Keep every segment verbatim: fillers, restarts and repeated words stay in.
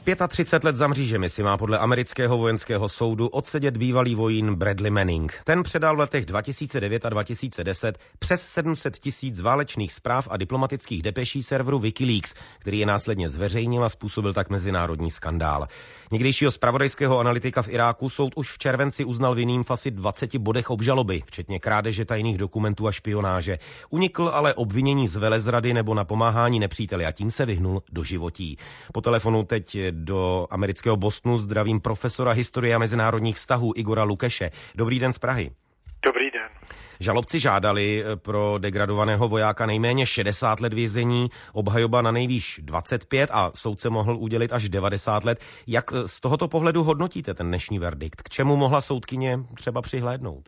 třicet pět let za mřížemi si má podle amerického vojenského soudu odsedět bývalý vojín Bradley Manning. Ten předal v letech dva tisíce devět a dva tisíce deset přes sedm set tisíc válečných zpráv a diplomatických depeší serveru Wikileaks, který je následně zveřejnil a způsobil tak mezinárodní skandál. Někdejšího zpravodajského analytika v Iráku soud už v červenci uznal vinným v asi dvaceti bodech obžaloby, včetně krádeže tajných dokumentů a špionáže. Unikl ale obvinění z velezrady nebo napomáhání nepříteli a tím se vyhnul do životí. Po telefonu teď do amerického Bostonu zdravím profesora historie a mezinárodních vztahů Igora Lukeše. Dobrý den z Prahy. Dobrý den. Žalobci žádali pro degradovaného vojáka nejméně šedesát let vězení, obhajoba na nejvýš dvacet pět a soudce mohl udělit až devadesát let. Jak z tohoto pohledu hodnotíte ten dnešní verdikt? K čemu mohla soudkyně třeba přihlédnout?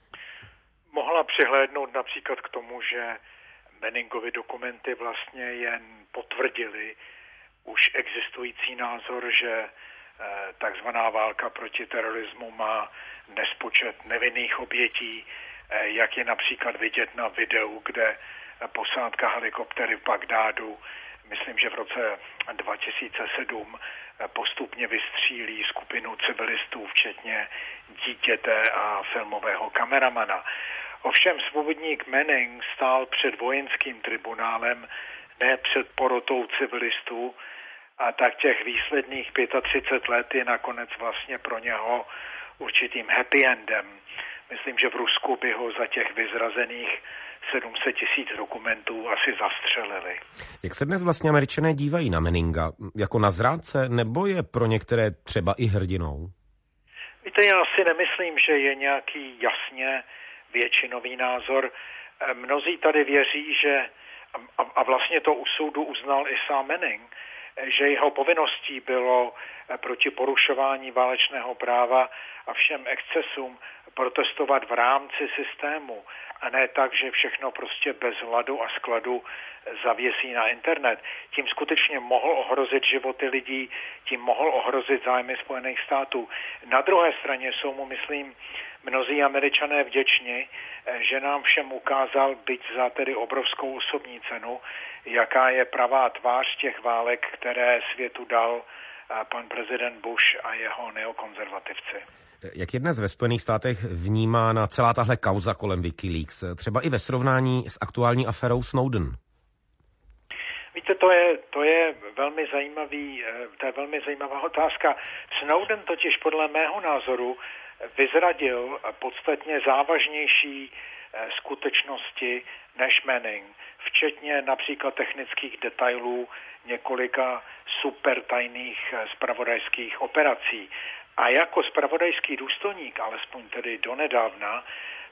Mohla přihlédnout například k tomu, že Manningovy dokumenty vlastně jen potvrdily už existující názor, že takzvaná válka proti terorismu má nespočet nevinných obětí, jak je například vidět na videu, kde posádka helikoptery v Bagdádu, myslím, že v roce dva tisíce sedm postupně vystřílí skupinu civilistů, včetně dítěte a filmového kameramana. Ovšem svobodník Manning stál před vojenským tribunálem, ne před porotou civilistů, a tak těch výsledných třicet pět let je nakonec vlastně pro něho určitým happy endem. Myslím, že v Rusku by ho za těch vyzrazených sedm set tisíc dokumentů asi zastřelili. Jak se dnes vlastně Američané dívají na Manninga? Jako na zrádce, nebo je pro některé třeba i hrdinou? Víte, já si nemyslím, že je nějaký jasně většinový názor. Mnozí tady věří, že, a, a vlastně to u soudu uznal i sám Manning, že jeho povinností bylo proti porušování válečného práva a všem excesům protestovat v rámci systému a ne tak, že všechno prostě bez hladu a skladu zavěsí na internet. Tím skutečně mohl ohrozit životy lidí, tím mohl ohrozit zájmy Spojených států. Na druhé straně jsou mu, myslím, mnozí Američané vděční, že nám všem ukázal, byť za tedy obrovskou osobní cenu, jaká je pravá tvář těch válek, které světu dal pan prezident Bush a jeho neokonzervativci. Jak je dnes ve Spojených státech vnímána celá tahle kauza kolem Wikileaks, třeba i ve srovnání s aktuální aférou Snowden? Víte, to je, to je velmi zajímavý, to je velmi zajímavá otázka. Snowden totiž podle mého názoru vyzradil podstatně závažnější skutečnosti než Manning, včetně například technických detailů několika supertajných zpravodajských operací. A jako zpravodajský důstojník, alespoň tedy donedávna,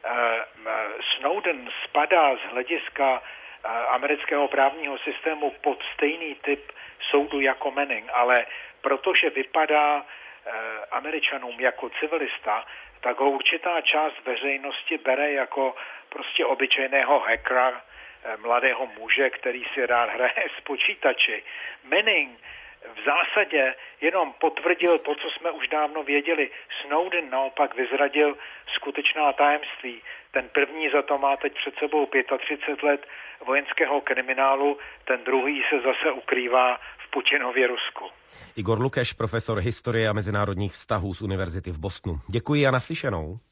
Snowden spadá z hlediska amerického právního systému pod stejný typ soudu jako Manning, ale protože vypadá Američanům jako civilista, tak ho určitá část veřejnosti bere jako prostě obyčejného hackera, mladého muže, který si rád hraje s počítači. Manning v zásadě jenom potvrdil to, co jsme už dávno věděli. Snowden naopak vyzradil skutečná tajemství. Ten první za to má teď před sebou třicet pět let vojenského kriminálu, ten druhý se zase ukrývá v Putinově Rusku. Igor Lukeš, profesor historie a mezinárodních vztahů z Univerzity v Bostonu. Děkuji a naslyšenou.